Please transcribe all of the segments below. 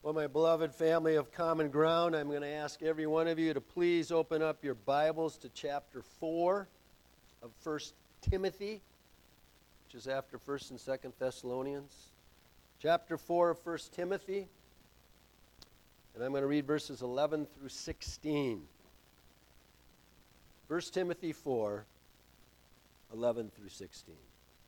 Well, my beloved family of Common Ground, I'm going to ask every one of you to please open up your Bibles to chapter 4 of 1 Timothy, which is after 1st and 2nd Thessalonians. Chapter 4 of 1 Timothy, and I'm going to read verses 11 through 16. 1 Timothy 4, 11 through 16.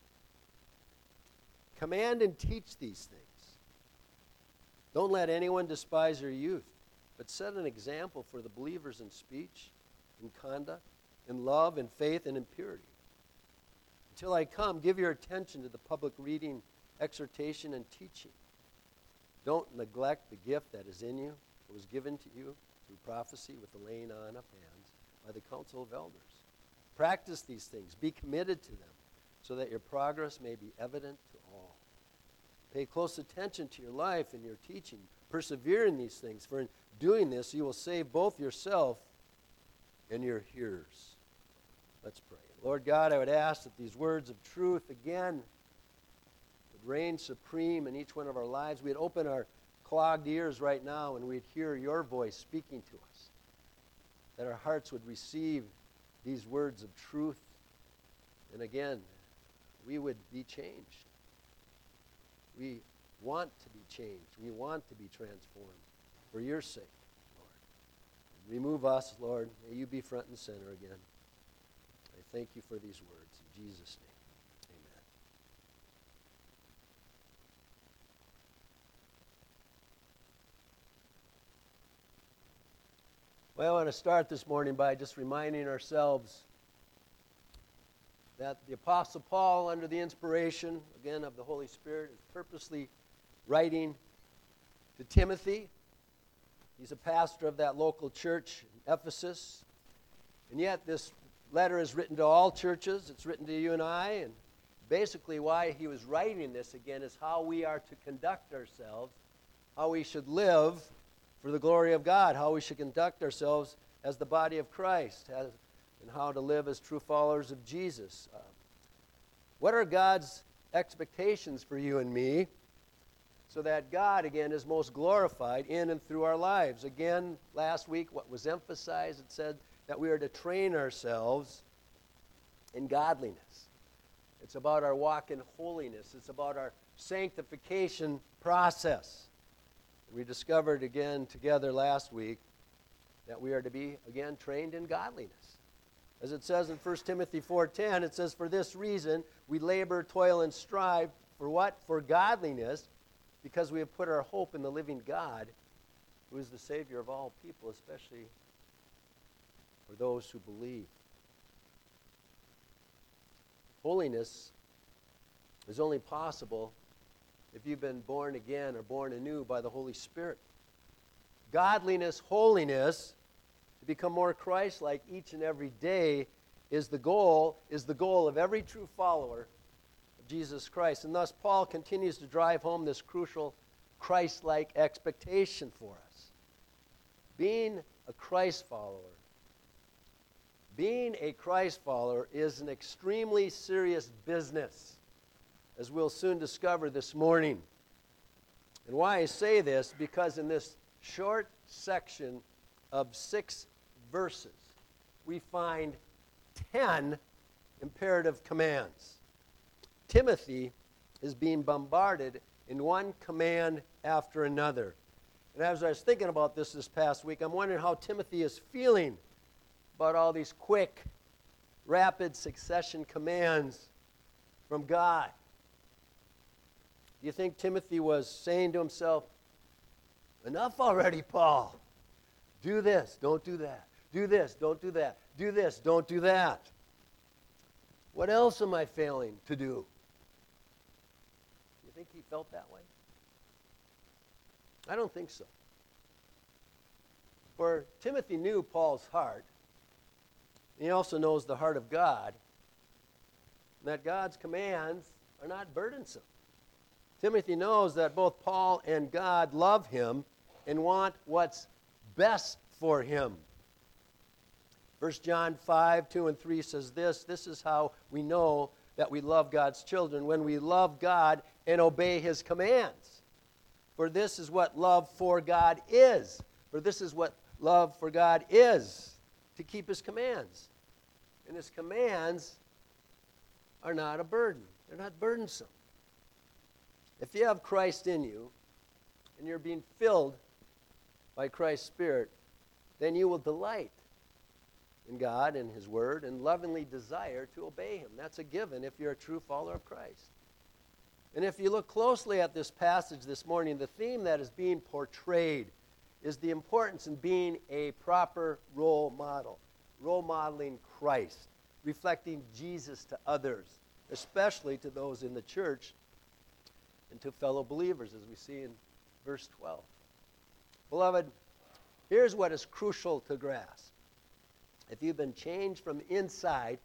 Command and teach these things. Don't let anyone despise your youth, but set an example for the believers in speech, in conduct, in love, in faith, and in purity. Until I come, give your attention to the public reading, exhortation, and teaching. Don't neglect the gift that is in you, that was given to you through prophecy with the laying on of hands by the council of elders. Practice these things. Be committed to them, so that your progress may be evident to all. Pay close attention to your life and your teaching. Persevere in these things, for in doing this you will save both yourself and your hearers. Let's pray. Lord God, I would ask that these words of truth again would reign supreme in each one of our lives. We'd open our clogged ears right now and we'd hear your voice speaking to us. That our hearts would receive these words of truth. And again, we would be changed. We want to be changed. We want to be transformed for your sake, Lord. Remove us, Lord. May you be front and center again. I thank you for these words. In Jesus' name, amen. Well, I want to start this morning by just reminding ourselves that the Apostle Paul, under the inspiration, again, of the Holy Spirit, is purposely writing to Timothy. He's a pastor of that local church in Ephesus. And yet this letter is written to all churches. It's written to you and I. And basically why he was writing this, again, is how we are to conduct ourselves, how we should live for the glory of God, how we should conduct ourselves as the body of Christ, and how to live as true followers of Jesus. What are God's expectations for you and me so that God, again, is most glorified in and through our lives? Again, last week, what was emphasized, it said that we are to train ourselves in godliness. It's about our walk in holiness. It's about our sanctification process. We discovered again together last week that we are to be, again, trained in godliness. As it says in 1 Timothy 4:10, it says, "For this reason we labor, toil, and strive." For what? For godliness, because we have put our hope in the living God, who is the Savior of all people, especially for those who believe. Holiness is only possible if you've been born again or born anew by the Holy Spirit. Godliness, holiness, to become more Christ-like each and every day is the goal of every true follower of Jesus Christ. And thus Paul continues to drive home this crucial Christ-like expectation for us. Being a Christ follower is an extremely serious business, as we'll soon discover this morning. And why I say this, because in this short section of 6 verses, we find 10 imperative commands. Timothy is being bombarded in one command after another. And as I was thinking about this past week, I'm wondering how Timothy is feeling about all these quick, rapid succession commands from God. Do you think Timothy was saying to himself, "Enough already, Paul. Do this, don't do that. Do this, don't do that. Do this, don't do that. What else am I failing to do?" You think he felt that way? I don't think so. For Timothy knew Paul's heart. He also knows the heart of God, and that God's commands are not burdensome. Timothy knows that both Paul and God love him and want what's best for him. 1 John 5:2-3 says this is how we know that we love God's children, when we love God and obey his commands. For this is what love for God is. For this is what love for God is, to keep his commands. And his commands are not a burden. They're not burdensome. If you have Christ in you, and you're being filled by Christ's Spirit, then you will delight in God and his word and lovingly desire to obey him. That's a given if you're a true follower of Christ. And if you look closely at this passage this morning, the theme that is being portrayed is the importance in being a proper role model, role modeling Christ, reflecting Jesus to others, especially to those in the church and to fellow believers, as we see in verse 12. Beloved, here's what is crucial to grasp. If you've been changed from the inside,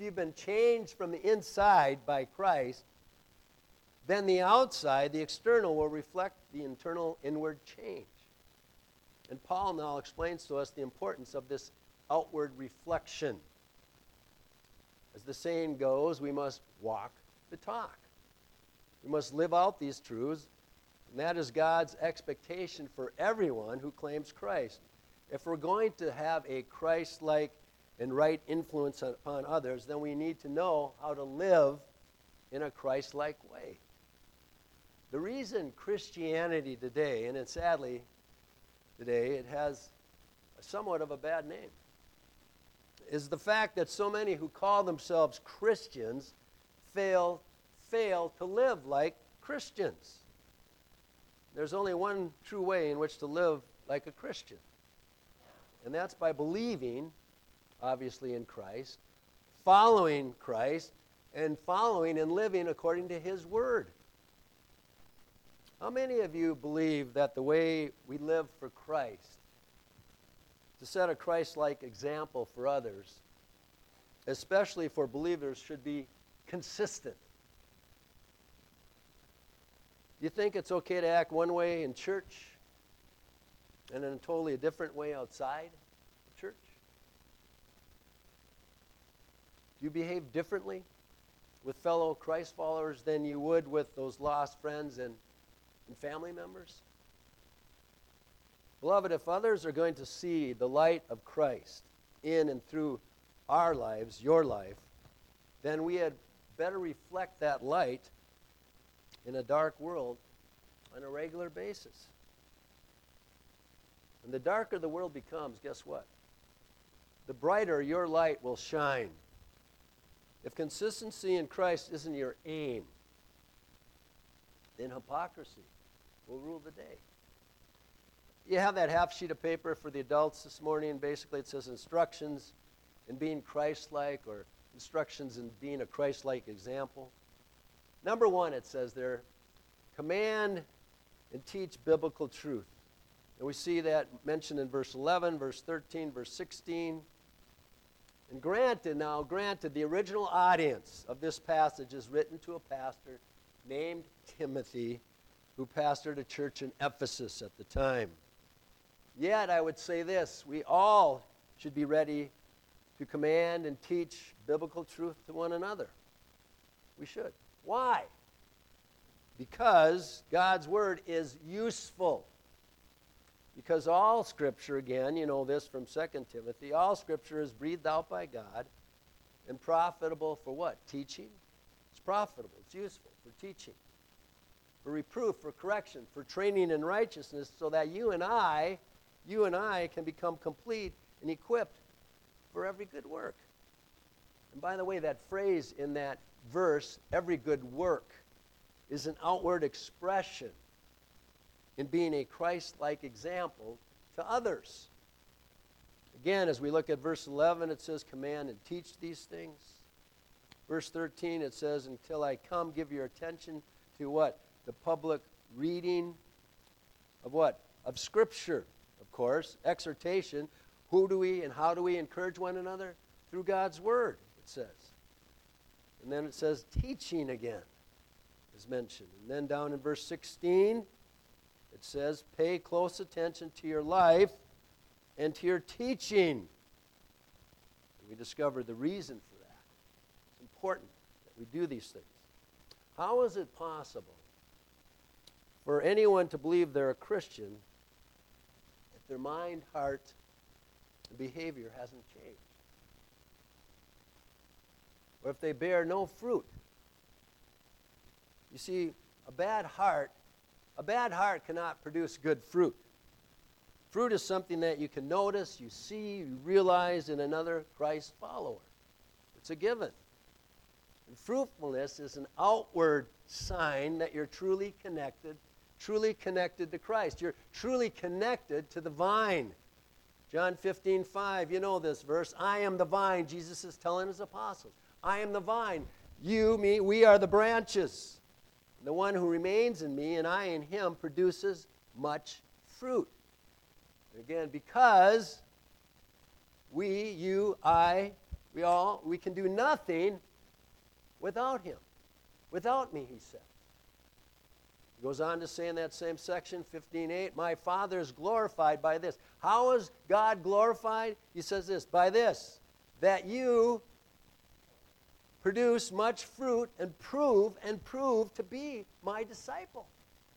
by Christ, then the outside, the external, will reflect the internal inward change. And Paul now explains to us the importance of this outward reflection. As the saying goes, we must walk the talk. We must live out these truths, and that is God's expectation for everyone who claims Christ. If we're going to have a Christ-like and right influence upon others, then we need to know how to live in a Christ-like way. The reason Christianity today, and sadly today, it has somewhat of a bad name, is the fact that so many who call themselves Christians fail to live like Christians. There's only one true way in which to live like a Christian, and that's by believing, obviously, in Christ, following Christ, and following and living according to his word. How many of you believe that the way we live for Christ, to set a Christ-like example for others, especially for believers, should be consistent? Do you think it's okay to act one way in church and in a totally different way outside the church? Do you behave differently with fellow Christ followers than you would with those lost friends and family members? Beloved, if others are going to see the light of Christ in and through our lives, your life, then we had better reflect that light in a dark world on a regular basis. And the darker the world becomes, guess what? The brighter your light will shine. If consistency in Christ isn't your aim, then hypocrisy will rule the day. You have that half sheet of paper for the adults this morning, and basically it says instructions in being Christ-like, or instructions in being a Christ-like example. Number 1, it says there, command and teach biblical truth. And we see that mentioned in verse 11, verse 13, verse 16. And granted, the original audience of this passage is written to a pastor named Timothy, who pastored a church in Ephesus at the time. Yet, I would say this, we all should be ready to command and teach biblical truth to one another. We should. Why? Because God's word is useful. Because all Scripture, again, you know this from 2 Timothy, all Scripture is breathed out by God and profitable for what? Teaching? It's profitable. It's useful for teaching, for reproof, for correction, for training in righteousness, so that you and I can become complete and equipped for every good work. And by the way, that phrase in that verse, every good work, is an outward expression in being a Christ-like example to others. Again, as we look at verse 11, it says, command and teach these things. Verse 13, it says, until I come, give your attention to what? The public reading of what? Of Scripture, of course. Exhortation. Who do we and how do we encourage one another? Through God's Word, it says. And then it says teaching again is mentioned. And then down in verse 16, it says, pay close attention to your life and to your teaching. And we discover the reason for that. It's important that we do these things. How is it possible for anyone to believe they're a Christian if their mind, heart, and behavior hasn't changed. Or if they bear no fruit. You see, a bad heart cannot produce good fruit. Fruit is something that you can notice, you see, you realize in another Christ follower. It's a given. And fruitfulness is an outward sign that you're truly connected to Christ. You're truly connected to the vine. John 15:5, you know this verse. I am the vine, Jesus is telling his apostles. I am the vine. You, me, we are the branches. The one who remains in me and I in him produces much fruit. Again, because we, you, I, we can do nothing without him. Without me, he said. He goes on to say in that same section, 15:8, my Father is glorified by this. How is God glorified? He says this, by this, that you produce much fruit and prove to be my disciple.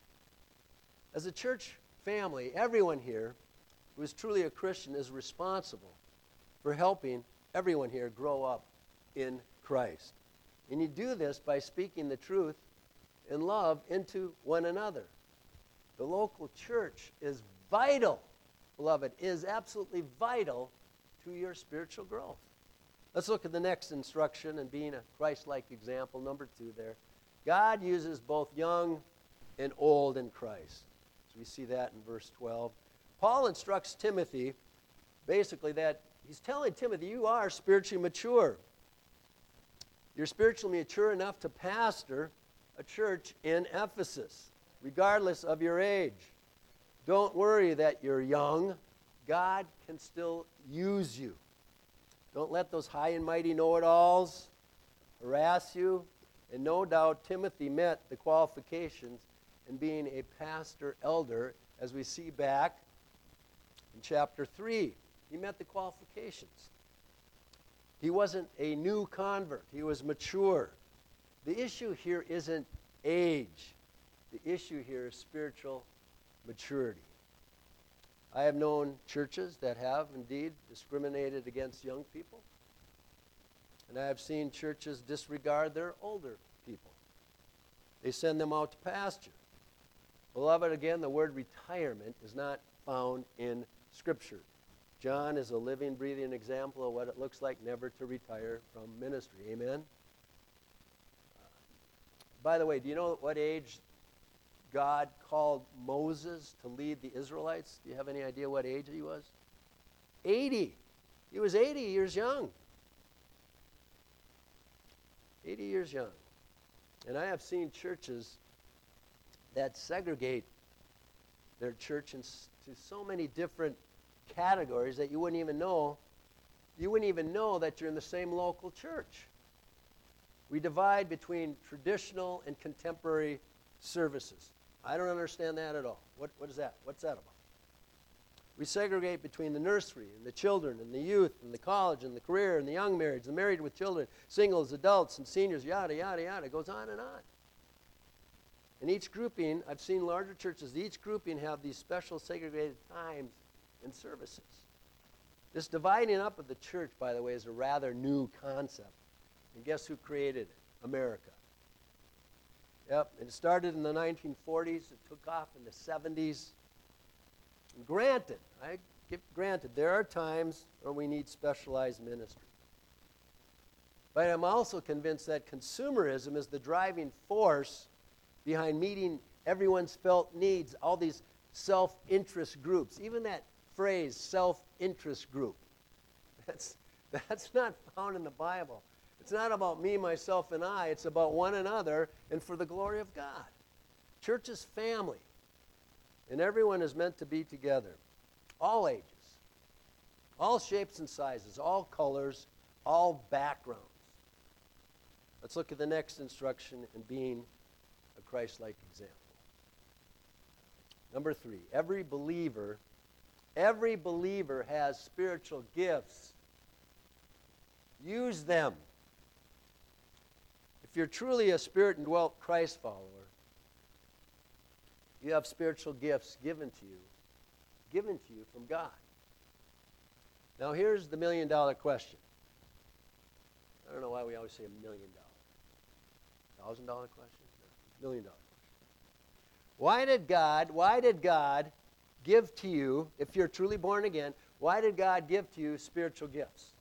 As a church family, everyone here who is truly a Christian is responsible for helping everyone here grow up in Christ. And you do this by speaking the truth in love into one another. The local church is vital, beloved, is absolutely vital to your spiritual growth. Let's look at the next instruction and being a Christ-like example, number 2 there. God uses both young and old in Christ. So we see that in verse 12. Paul instructs Timothy, basically, that he's telling Timothy, you are spiritually mature. You're spiritually mature enough to pastor a church in Ephesus, regardless of your age. Don't worry that you're young. God can still use you. Don't let those high and mighty know-it-alls harass you. And no doubt Timothy met the qualifications in being a pastor elder, as we see back in chapter 3. He met the qualifications. He wasn't a new convert. He was mature. The issue here isn't age. The issue here is spiritual maturity. I have known churches that have indeed discriminated against young people. And I have seen churches disregard their older people. They send them out to pasture. Beloved, again, the word retirement is not found in Scripture. John is a living, breathing example of what it looks like never to retire from ministry. Amen? By the way, do you know what age God called Moses to lead the Israelites? Do you have any idea what age he was? 80. He was 80 years young. 80 years young. And I have seen churches that segregate their church into so many different categories that you wouldn't even know that you're in the same local church. We divide between traditional and contemporary services. I don't understand that at all. What is that? What's that about? We segregate between the nursery and the children and the youth and the college and the career and the young marrieds, the married with children, singles, adults, and seniors, yada, yada, yada. It goes on and on. And each grouping, I've seen larger churches, each grouping have these special segregated times and services. This dividing up of the church, by the way, is a rather new concept. And guess who created it? America. Yep, it started in the 1940s. It took off in the 70s. And granted, there are times where we need specialized ministry. But I'm also convinced that consumerism is the driving force behind meeting everyone's felt needs, all these self-interest groups. Even that phrase, self-interest group, that's not found in the Bible. It's not about me, myself, and I. It's about one another and for the glory of God. Church is family, and everyone is meant to be together. All ages, all shapes and sizes, all colors, all backgrounds. Let's look at the next instruction in being a Christ-like example. Number 3, every believer has spiritual gifts. Use them. If you're truly a Spirit-indwelt Christ follower, You have spiritual gifts given to you from God. Now here's the $1,000,000 question. I don't know why we always say $1,000,000. $1,000 question? No, $1,000,000 question. Why did God give to you, if you're truly born again, why did God give to you spiritual gifts?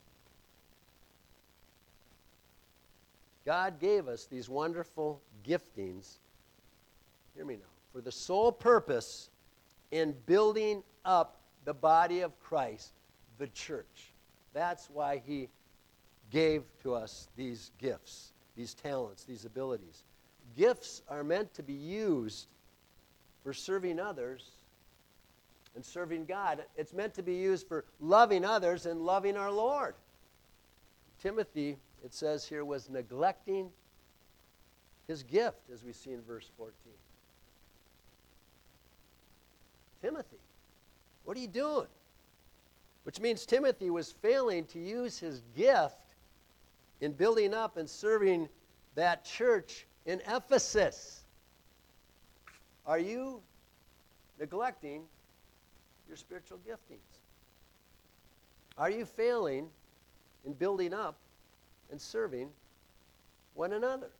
God gave us these wonderful giftings, hear me now, for the sole purpose in building up the body of Christ, the church. That's why he gave to us these gifts, these talents, these abilities. Gifts are meant to be used for serving others and serving God. It's meant to be used for loving others and loving our Lord. Timothy, it says here, was neglecting his gift, as we see in verse 14. Timothy, what are you doing? Which means Timothy was failing to use his gift in building up and serving that church in Ephesus. Are you neglecting your spiritual giftings? Are you failing in building up and serving one another?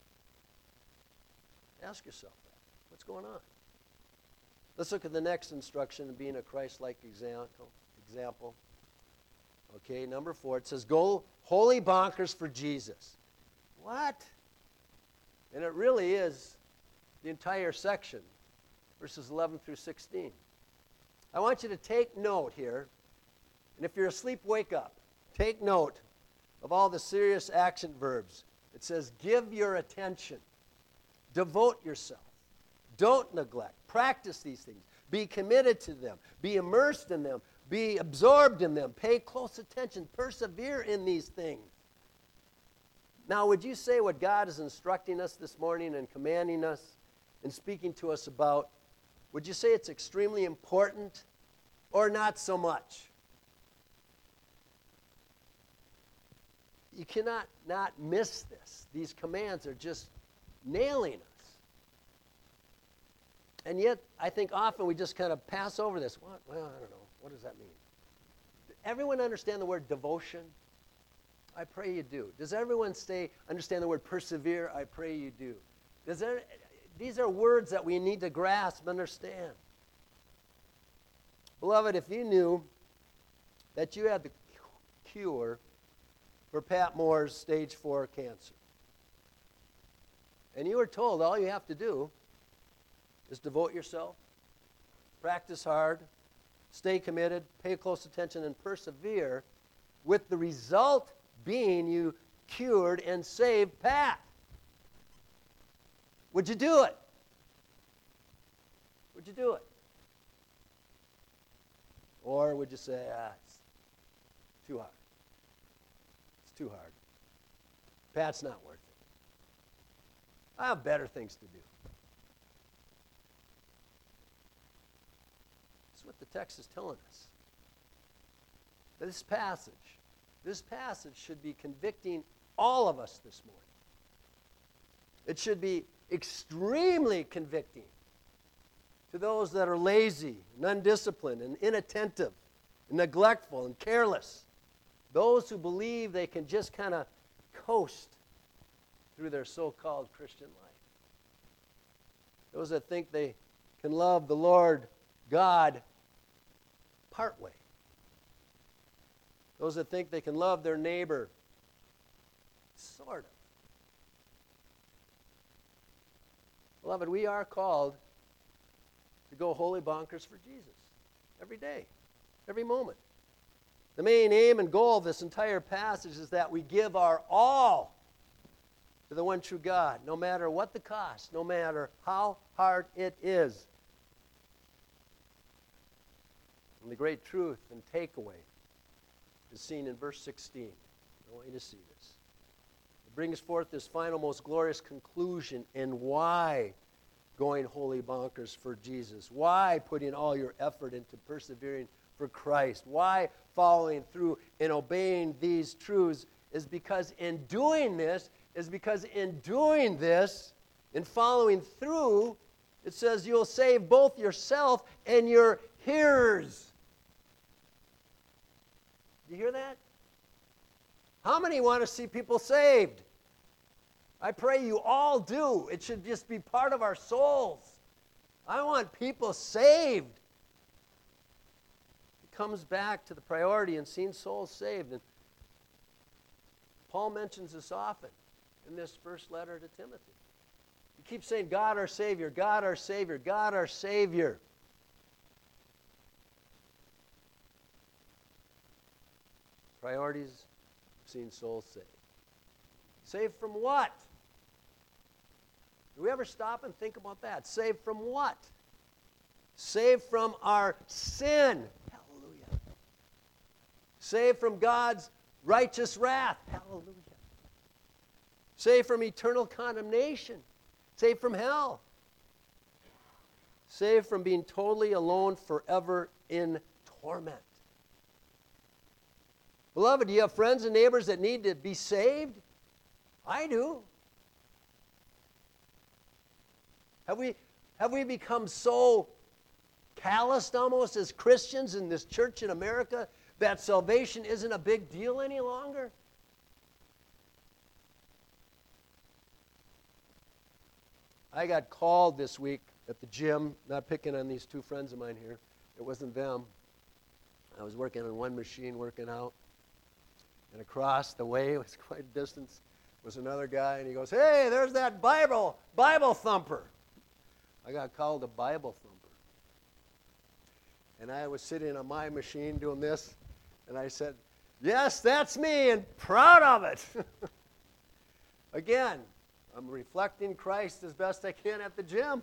Ask yourself that. What's going on? Let's look at the next instruction, being a Christ-like example. Okay, number 4, it says, go holy bonkers for Jesus. What? And it really is the entire section, verses 11 through 16. I want you to take note here, and if you're asleep, wake up. Take note of all the serious action verbs. It says, give your attention, devote yourself, don't neglect, practice these things, be committed to them, be immersed in them, be absorbed in them, pay close attention, persevere in these things. Now, would you say what God is instructing us this morning and commanding us and speaking to us about, would you say it's extremely important or not so much? You cannot not miss this. These commands are just nailing us. And yet, I think often we just kind of pass over this. What? Well, I don't know. What does that mean? Everyone understand the word devotion? I pray you do. Does everyone understand the word persevere? I pray you do. These are words that we need to grasp and understand. Beloved, if you knew that you had the cure for Pat Moore's stage 4 cancer, and you were told all you have to do is devote yourself, practice hard, stay committed, pay close attention, and persevere, with the result being you cured and saved Pat, would you do it? Would you do it? Or would you say, it's too hard. It's too hard. Pat's not worth it. I have better things to do. That's what the text is telling us. This passage should be convicting all of us this morning. It should be extremely convicting to those that are lazy and undisciplined and inattentive and neglectful and careless. Those who believe they can just kind of coast through their so-called Christian life. Those that think they can love the Lord God partway. Those that think they can love their neighbor, sort of. Beloved, we are called to go holy bonkers for Jesus every day, every moment. The main aim and goal of this entire passage is that we give our all to the one true God, no matter what the cost, no matter how hard it is. And the great truth and takeaway is seen in verse 16. I want you to see this. It brings forth this final, most glorious conclusion in why going holy bonkers for Jesus, why putting all your effort into persevering for Christ, why following through and obeying these truths is because in doing this, in following through, It says you'll save both yourself and your hearers. You hear that? How many want to see people saved? I pray you all do. It should just be part of our souls. I want people saved. It comes back to the priority in seeing souls saved. And Paul mentions this often in this first letter to Timothy. He keeps saying, God our Savior, God our Savior, God our Savior. Priorities of seeing souls saved. Saved from what? Do we ever stop and think about that? Saved from what? Saved from our sin. Hallelujah. Saved from God's righteous wrath. Hallelujah. Saved from eternal condemnation. Saved from hell. Saved from being totally alone forever in torment. Beloved, do you have friends and neighbors that need to be saved? I do. Have we become so calloused almost as Christians in this church in America that salvation isn't a big deal any longer? I got called this week at the gym, not picking on these two friends of mine here. It wasn't them. I was working on one machine, working out. And across the way, it was quite a distance, was another guy, and he goes, "Hey, there's that Bible thumper." I got called a Bible thumper. And I was sitting on my machine doing this, and I said, "Yes, that's me, and proud of it." Again, I'm reflecting Christ as best I can at the gym.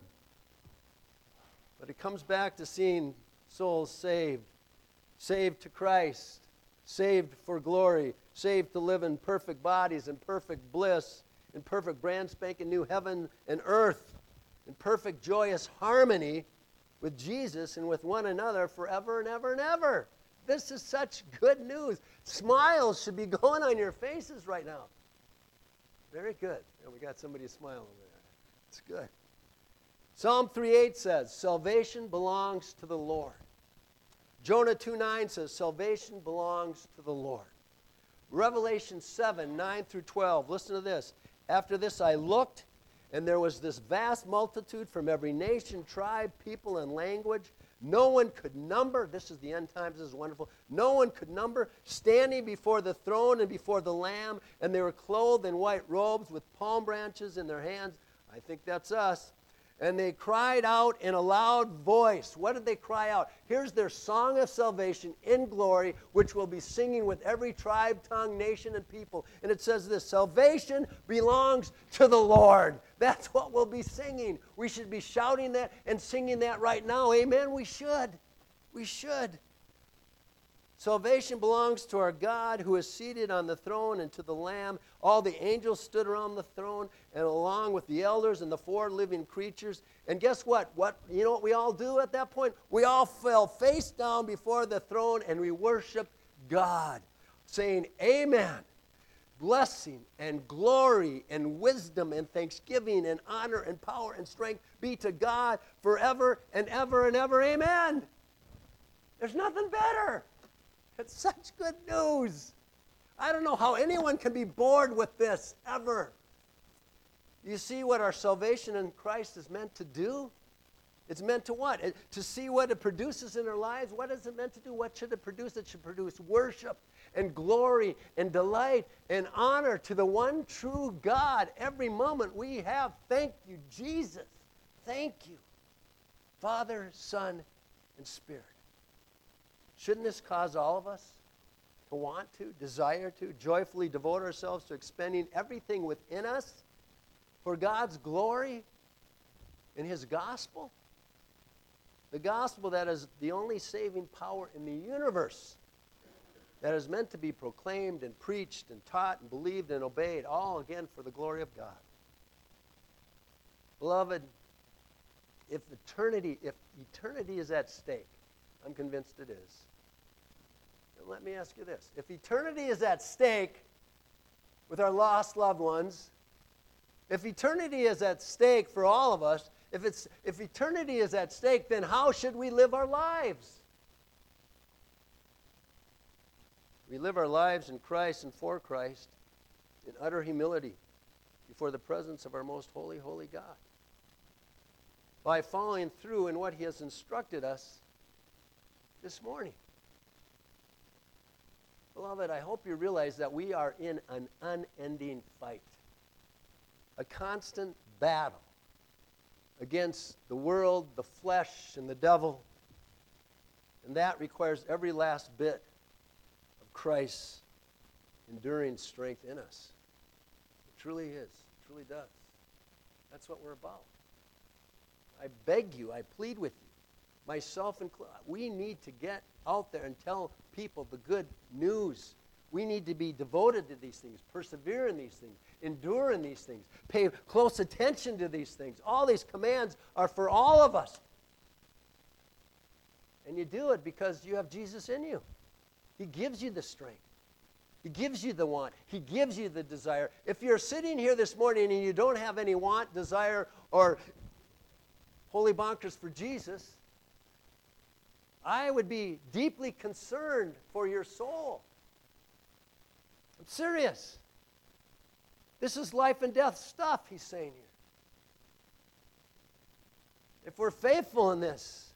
But it comes back to seeing souls saved. Saved to Christ. Saved for glory. Saved to live in perfect bodies, in perfect bliss, in perfect brand spanking new heaven and earth, in perfect joyous harmony with Jesus and with one another forever and ever and ever. This is such good news. Smiles should be going on your faces right now. Very good. And we got somebody smiling over there. It's good. Psalm 3:8 says, salvation belongs to the Lord. Jonah 2:9 says, salvation belongs to the Lord. Revelation 7:9 through 12. Listen to this. After this I looked, and there was this vast multitude from every nation, tribe, people, and language. No one could number. This is the end times. This is wonderful. No one could number, standing before the throne and before the Lamb, and they were clothed in white robes with palm branches in their hands. I think that's us. And they cried out in a loud voice. What did they cry out? Here's their song of salvation in glory, which we'll be singing with every tribe, tongue, nation, and people. And it says this, salvation belongs to the Lord. That's what we'll be singing. We should be shouting that and singing that right now. Amen? We should. We should. Salvation belongs to our God who is seated on the throne and to the Lamb. All the angels stood around the throne and along with the elders and the four living creatures. And guess what? You know what we all do at that point? We all fell face down before the throne and we worshiped God, saying, Amen. Blessing and glory and wisdom and thanksgiving and honor and power and strength be to God forever and ever and ever. Amen. There's nothing better. It's such good news. I don't know how anyone can be bored with this ever. You see what our salvation in Christ is meant to do? It's meant to what? To see what it produces in our lives. What is it meant to do? What should it produce? It should produce worship and glory and delight and honor to the one true God. Every moment we have, thank you, Jesus. Thank you, Father, Son, and Spirit. Shouldn't this cause all of us to want to, desire to, joyfully devote ourselves to expending everything within us for God's glory and His gospel? The gospel that is the only saving power in the universe, that is meant to be proclaimed and preached and taught and believed and obeyed, all again for the glory of God. Beloved, if eternity is at stake, I'm convinced it is. And let me ask you this. If eternity is at stake with our lost loved ones, if eternity is at stake for all of us, if eternity is at stake, then how should we live our lives? We live our lives in Christ and for Christ in utter humility before the presence of our most holy, holy God. By following through in what he has instructed us this morning. Beloved, I hope you realize that we are in an unending fight. A constant battle against the world, the flesh, and the devil. And that requires every last bit of Christ's enduring strength in us. It truly is. It truly does. That's what we're about. I beg you, I plead with you, myself included, we need to get out there and tell people the good news. We need to be devoted to these things, persevere in these things, endure in these things, pay close attention to these things. All these commands are for all of us. And you do it because you have Jesus in you. He gives you the strength. He gives you the want. He gives you the desire. If you're sitting here this morning and you don't have any want, desire, or holy bonkers for Jesus, I would be deeply concerned for your soul. I'm serious. This is life and death stuff, he's saying here. If we're faithful in this,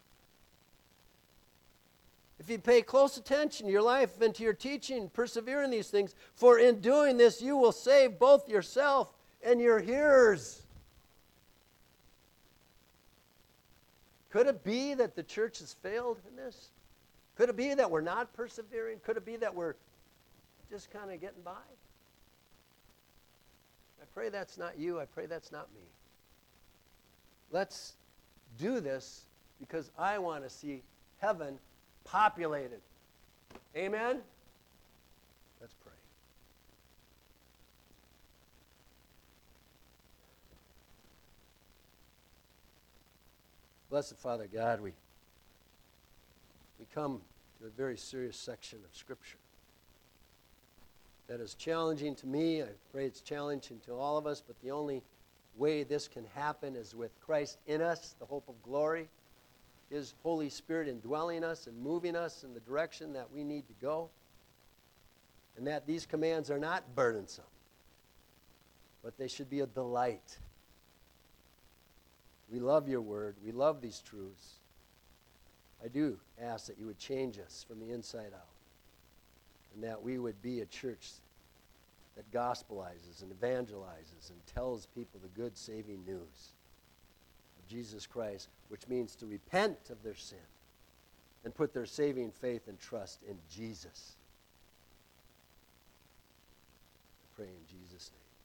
if you pay close attention to your life and to your teaching, persevere in these things, for in doing this you will save both yourself and your hearers. Could it be that the church has failed in this? Could it be that we're not persevering? Could it be that we're just kind of getting by? I pray that's not you. I pray that's not me. Let's do this because I want to see heaven populated. Amen? Let's pray. Blessed Father God, we come to a very serious section of Scripture that is challenging to me. I pray it's challenging to all of us, but the only way this can happen is with Christ in us, the hope of glory, His Holy Spirit indwelling us and moving us in the direction that we need to go, and that these commands are not burdensome, but they should be a delight. We love your word. We love these truths. I do ask that you would change us from the inside out, and that we would be a church that gospelizes and evangelizes and tells people the good saving news of Jesus Christ, which means to repent of their sin and put their saving faith and trust in Jesus. I pray in Jesus' name.